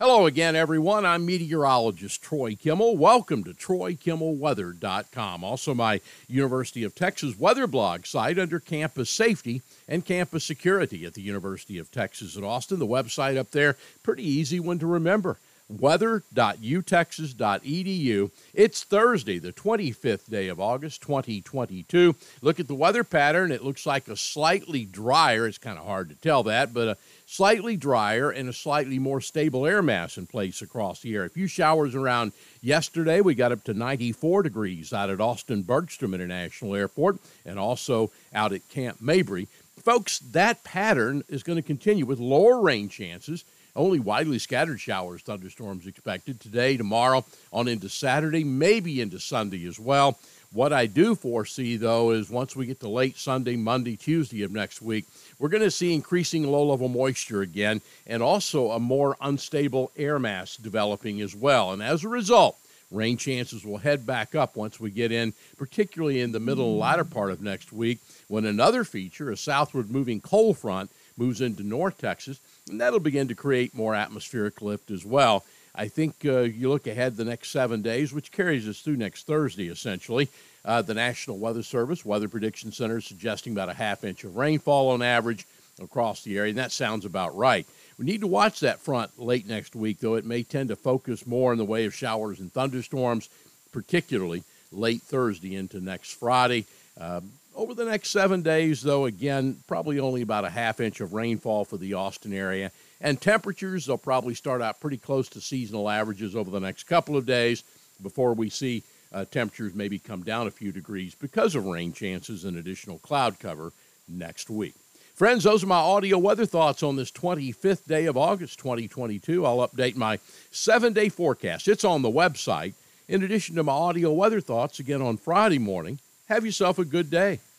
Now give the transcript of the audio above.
Hello again, everyone. I'm meteorologist Troy Kimmel. Welcome to TroyKimmelWeather.com. Also, my University of Texas weather blog site under campus safety and campus security at the University of Texas at Austin. The website up there, pretty easy one to remember. Weather.utexas.edu. It's Thursday, the 25th day of August, 2022. Look at the weather pattern. It looks like a slightly drier, it's kind of hard to tell that, but a slightly drier and a slightly more stable air mass in place across the area. A few showers around yesterday. We got up to 94 degrees out at Austin-Bergstrom International Airport and also out at Camp Mabry. Folks, that pattern is going to continue with lower rain chances. Only widely scattered showers, thunderstorms expected today, tomorrow, on into Saturday, maybe into Sunday as well. What I do foresee, though, is once we get to late Sunday, Monday, Tuesday of next week, we're going to see increasing low-level moisture again and also a more unstable air mass developing as well. And as a result, rain chances will head back up once we get in, particularly in the middle and latter part of next week, when another feature, a southward-moving cold front, moves into North Texas, and that'll begin to create more atmospheric lift as well. I think you look ahead the next 7 days, which carries us through next Thursday, essentially. The National Weather Service Weather Prediction Center is suggesting about a half inch of rainfall on average across the area, and that sounds about right. We need to watch that front late next week, though. It may tend to focus more in the way of showers and thunderstorms, particularly late Thursday into next Friday. Over the next 7 days, though, again, probably only about a half inch of rainfall for the Austin area. And temperatures, they'll probably start out pretty close to seasonal averages over the next couple of days before we see temperatures maybe come down a few degrees because of rain chances and additional cloud cover next week. Friends, those are my audio weather thoughts on this 25th day of August 2022. I'll update my 7-day forecast. It's on the website. In addition to my audio weather thoughts, again on Friday morning. Have yourself a good day.